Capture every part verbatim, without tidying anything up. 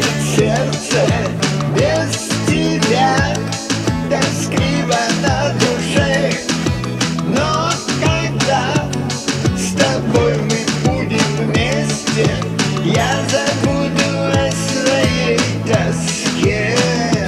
сердце. Без тебя тоскливо на душе. Но когда с тобой мы будем вместе, я забуду о своей тоске.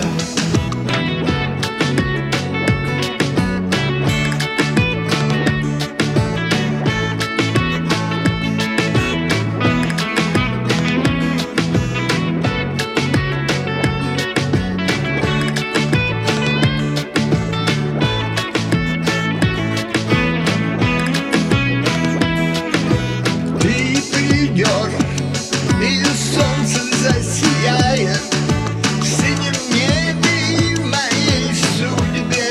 И солнце засияет в синем небе и в моей судьбе.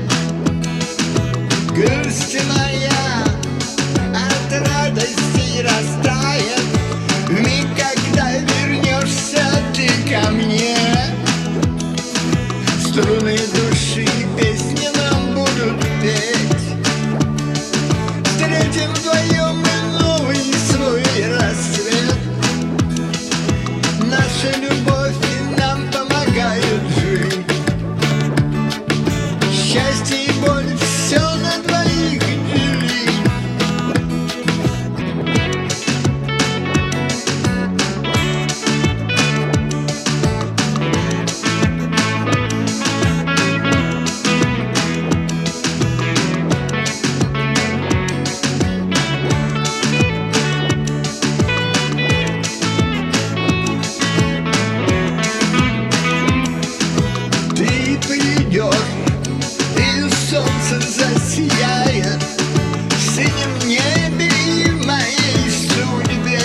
Грусть моя от радости растает в миг, когда вернешься ты ко мне. Струны души песни нам будут петь. Встретим вдвоем мы новый свой рассвет. Наша любовь и нам помогает жить. Счастье и боль все на двоих делить. И солнце засияет в синем небе и в моей судьбе.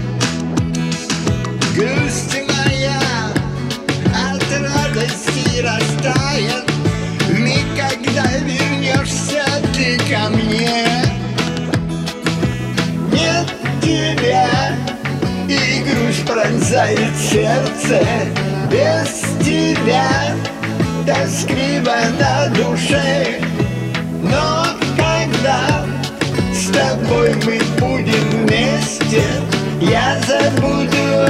Грусть моя от радости растает в миг, когда вернешься ты ко мне. Нет тебя, и грусть пронзает сердце. Без тебя тоскливо на душе. Но когда с тобой мы будем вместе, я забуду